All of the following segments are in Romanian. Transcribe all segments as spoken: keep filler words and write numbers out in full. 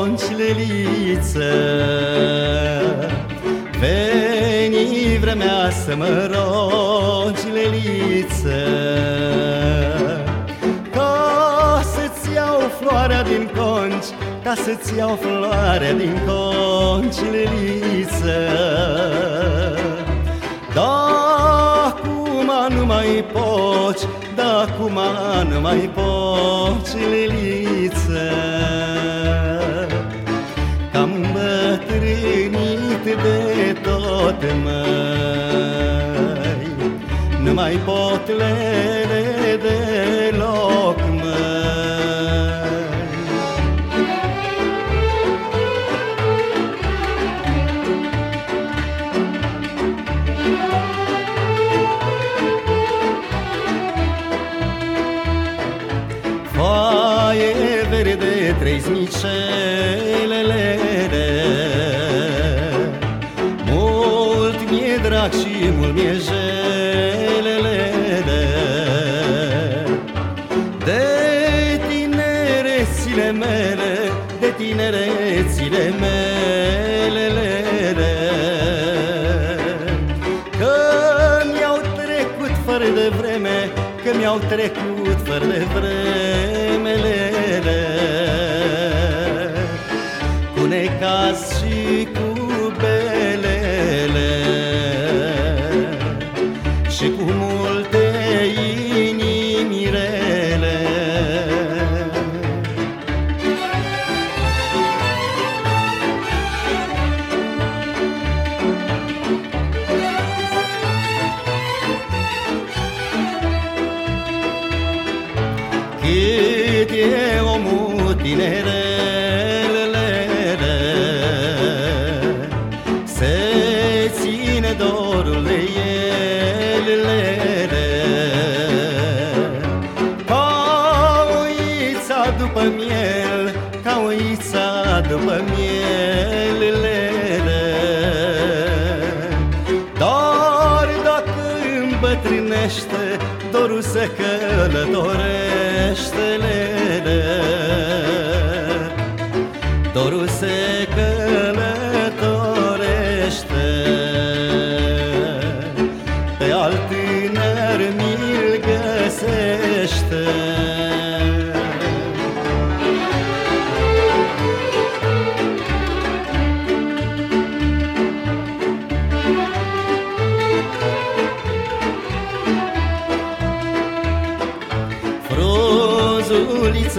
conci, leliță. Veni vremea să mă rogi, leliță, ca să-ți iau floarea din conci, ca să-ți iau floarea din conci, leliță. Da-acum nu mai poți, da-acum nu mai poți, leliță, că-am îmbătrânit de tot, măi, nu mai pot lele deloc, măi. Foaie verde, treiznicelele, mult mi-e drag și mult mi-e jelele, de tinerețile mele, de tinerețile mele, că mi-au trecut fără de vreme, că mi-au trecut fără de vremele, cu necaz și cu belele, și cu multe inimi rele. Cât e omul tinerele, se ține dorul de ele, ca oița după miel, ca oița după miel. Dar dacă îmbătrânește, dorul se călătorește, dorul se călătorește, pe alt tânăr mi-l găsește. Frunzuliță,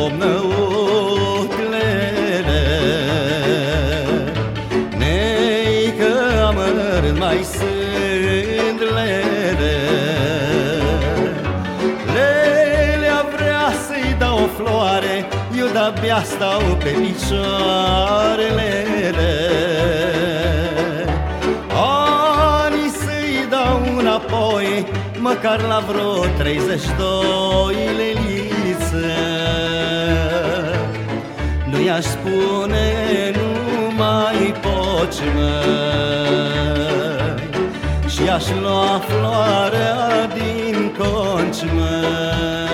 bomnăutlele, neică amărând mai sunt lele, lelea vrea să-i dau o floare, eu de-abia stau pe picioarele, ani să-i dau înapoi, măcar la vreo treizeci doi, leliță. Nu i-aș spune nu mai poți, măi, și aș lua floarea din conci, măi.